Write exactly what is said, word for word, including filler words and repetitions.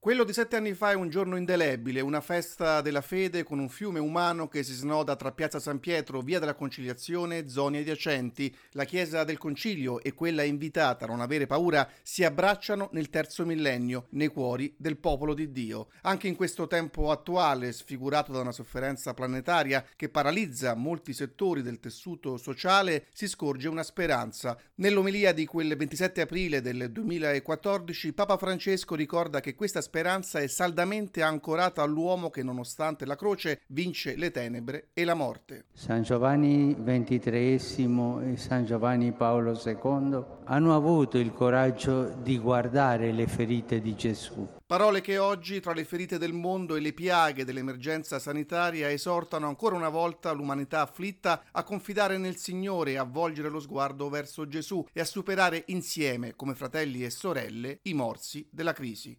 Quello di sette anni fa è un giorno indelebile, una festa della fede con un fiume umano che si snoda tra Piazza San Pietro, Via della Conciliazione e zone adiacenti. La Chiesa del Concilio e quella invitata a non avere paura si abbracciano nel terzo millennio, nei cuori del popolo di Dio. Anche in questo tempo attuale, sfigurato da una sofferenza planetaria che paralizza molti settori del tessuto sociale, si scorge una speranza. Nell'omelia di quel ventisette aprile del duemilaquattordici, Papa Francesco ricorda che questa speranza è saldamente ancorata all'uomo che, nonostante la croce, vince le tenebre e la morte. San Giovanni ventitreesimo e San Giovanni Paolo secondo hanno avuto il coraggio di guardare le ferite di Gesù. Parole che oggi, tra le ferite del mondo e le piaghe dell'emergenza sanitaria, esortano ancora una volta l'umanità afflitta a confidare nel Signore e a volgere lo sguardo verso Gesù e a superare insieme, come fratelli e sorelle, i morsi della crisi.